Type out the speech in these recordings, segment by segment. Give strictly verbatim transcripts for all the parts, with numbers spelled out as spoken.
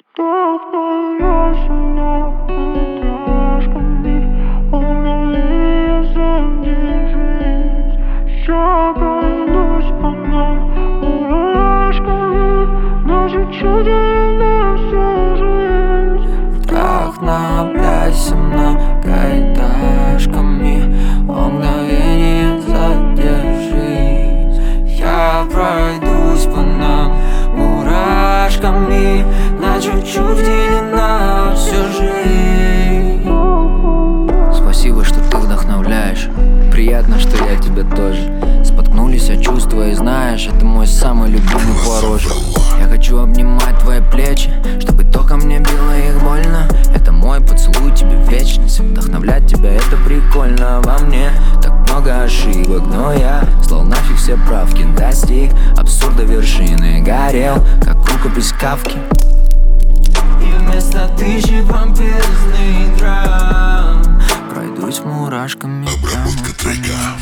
Вдохновляйся многоэтажками, мгновенье задержись. Я пройдусь по нам мурашками, на чуть-чуть или на всю жизнь. Вдохновляйся многоэтажками, мгновенье задержись. Я пройдусь по нам мурашками, на чуть-чуть или на всю жизнь. Спасибо, что ты вдохновляешь. Приятно, что я тебя тоже. Споткнулись о чувства, и знаешь, это мой самый любимый порожек. Я хочу обнимать твои плечи, чтобы током мне било их больно. Это мой поцелуй тебе в вечность. Вдохновлять тебя это прикольно. Во мне так много ошибок, но я слал нафиг все правки. Достиг абсурда вершины, горел, как рукопись Кафки. И вместо тысячи помпезных драм пройдусь мурашками прямо по ним.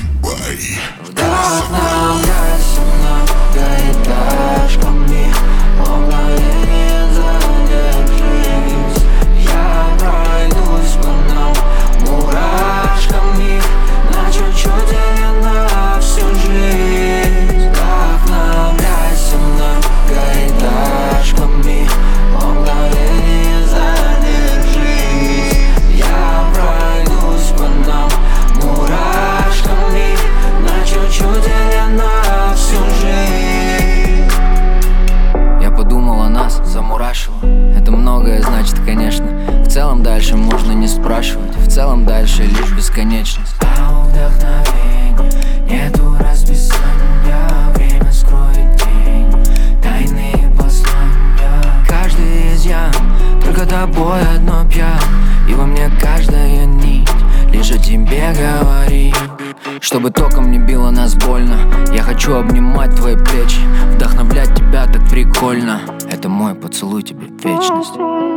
Вдохновляйся многоэтажками, мгновенье задержись. Я пройдусь по нам мурашками, на чуть-чуть или на всю жизнь. Вдохновляйся многоэтажками, мгновенье задержись. Я пройдусь по нам мурашками, на чуть-чуть или на всю жизнь. Я подумал о нас, замурашило. Это многое значит, конечно. В целом дальше можно не спрашивать. В целом дальше лишь бесконечность. А у вдохновения нету расписания. Время скроет день, тайные послания. Каждый из ям, только тобой одно пьян. И во мне каждая нить лишь о тебе говорит. Чтобы током не било нас больно, я хочу обнимать твои плечи, вдохновлять тебя так прикольно. Это мой поцелуй тебе в вечность.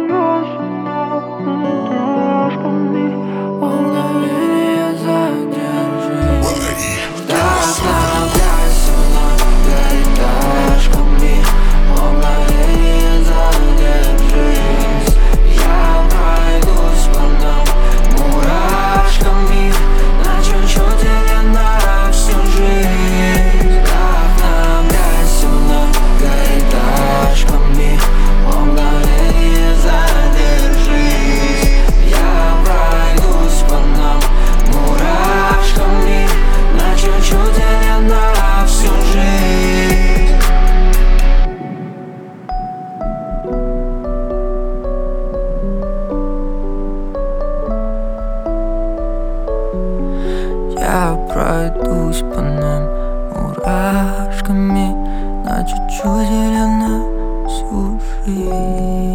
Мгновенье задержись. Вдохновляйся многоэтажками, мгновенье задержись. Я пройдусь по нам мурашками, на чуть-чуть или на всю жизнь. Вдохновляйся многоэтажками, мгновенье задержись. Я пройдусь по нам мурашками, на чуть-чуть или на всю жизнь. Я пройдусь по нам мурашками, на чуть-чуть или на всю жизнь.